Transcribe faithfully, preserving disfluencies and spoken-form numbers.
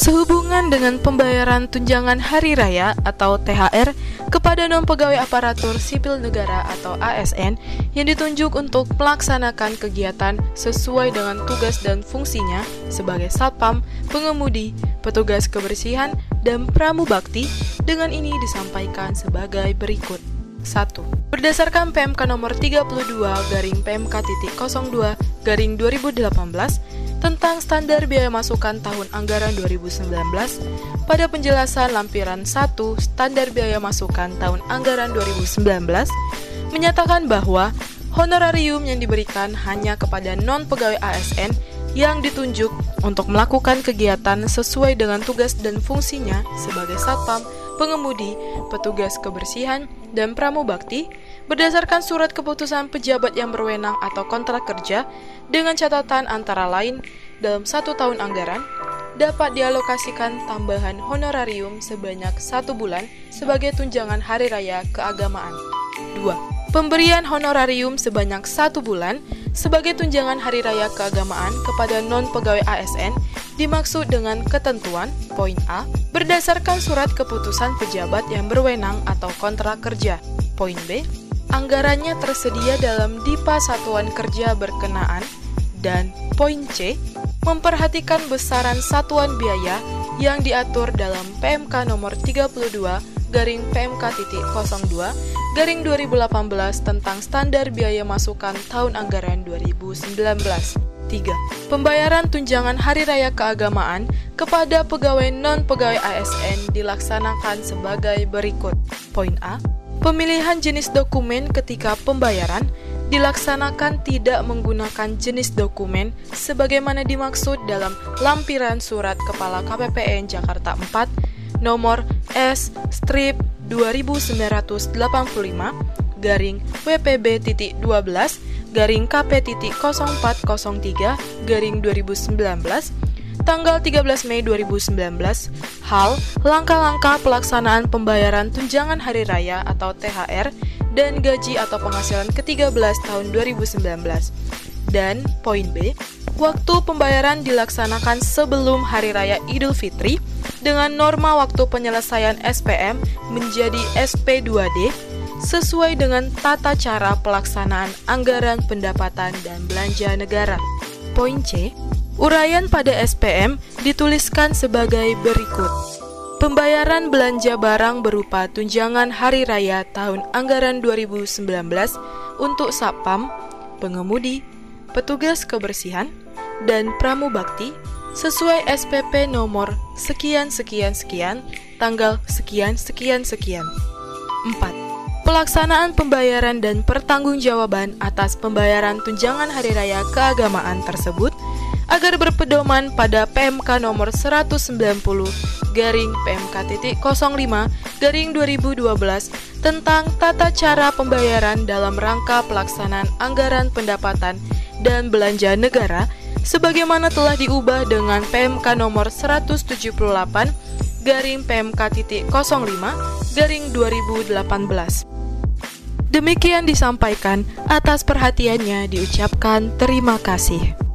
Sehubungan dengan pembayaran tunjangan hari raya atau T H R kepada non-pegawai aparatur sipil negara atau A S N yang ditunjuk untuk melaksanakan kegiatan sesuai dengan tugas dan fungsinya sebagai satpam, pengemudi, petugas kebersihan, dan pramubakti, dengan ini disampaikan sebagai berikut. satu. Berdasarkan P M K nomor tiga puluh dua garing P M K titik nol dua garing dua ribu delapan belas tentang standar biaya masukan tahun anggaran dua ribu sembilan belas, pada penjelasan lampiran satu standar biaya masukan tahun anggaran dua ribu sembilan belas menyatakan bahwa honorarium yang diberikan hanya kepada non-pegawai A S N yang ditunjuk untuk melakukan kegiatan sesuai dengan tugas dan fungsinya sebagai satpam, pengemudi, petugas kebersihan, dan pramubakti berdasarkan surat keputusan pejabat yang berwenang atau kontrak kerja dengan catatan antara lain dalam satu tahun anggaran dapat dialokasikan tambahan honorarium sebanyak satu bulan sebagai tunjangan hari raya keagamaan. dua. Pemberian honorarium sebanyak satu bulan sebagai tunjangan hari raya keagamaan kepada non-pegawai A S N dimaksud dengan ketentuan poin A berdasarkan surat keputusan pejabat yang berwenang atau kontrak kerja. Poin B, anggarannya tersedia dalam Dipa Satuan Kerja berkenaan. Dan poin C, memperhatikan besaran satuan biaya yang diatur dalam P M K nomor tiga puluh dua garing P M K titik nol dua garing dua ribu delapan belas tentang standar biaya masukan tahun anggaran dua ribu sembilan belas. tiga. Pembayaran tunjangan hari raya keagamaan kepada pegawai non-pegawai A S N dilaksanakan sebagai berikut. Poin A, pemilihan jenis dokumen ketika pembayaran dilaksanakan tidak menggunakan jenis dokumen sebagaimana dimaksud dalam lampiran surat Kepala K P P N Jakarta empat nomor S strip dua ribu sembilan ratus delapan puluh lima garing W P B titik dua belas garing K P titik nol empat nol tiga garing dua ribu sembilan belas tanggal tiga belas Mei dua ribu sembilan belas hal langkah-langkah pelaksanaan pembayaran tunjangan hari raya atau T H R dan gaji atau penghasilan ke tiga belas tahun dua ribu sembilan belas. Dan poin B, waktu pembayaran dilaksanakan sebelum Hari Raya Idul Fitri dengan norma waktu penyelesaian S P M menjadi S P dua D sesuai dengan tata cara pelaksanaan anggaran pendapatan dan belanja negara. Poin C, uraian pada S P M dituliskan sebagai berikut. Pembayaran belanja barang berupa tunjangan hari raya tahun anggaran dua ribu sembilan belas untuk satpam, pengemudi, petugas kebersihan, dan pramubakti sesuai S P P nomor sekian-sekian-sekian, tanggal sekian-sekian-sekian. empat. Pelaksanaan pembayaran dan pertanggungjawaban atas pembayaran tunjangan hari raya keagamaan tersebut agar berpedoman pada P M K nomor seratus sembilan puluh garing P M K titik nol lima garing dua ribu dua belas tentang tata cara pembayaran dalam rangka pelaksanaan anggaran pendapatan dan belanja negara sebagaimana telah diubah dengan P M K nomor seratus tujuh puluh delapan garing P M K titik nol lima garing dua ribu delapan belas. Demikian disampaikan, atas perhatiannya diucapkan terima kasih.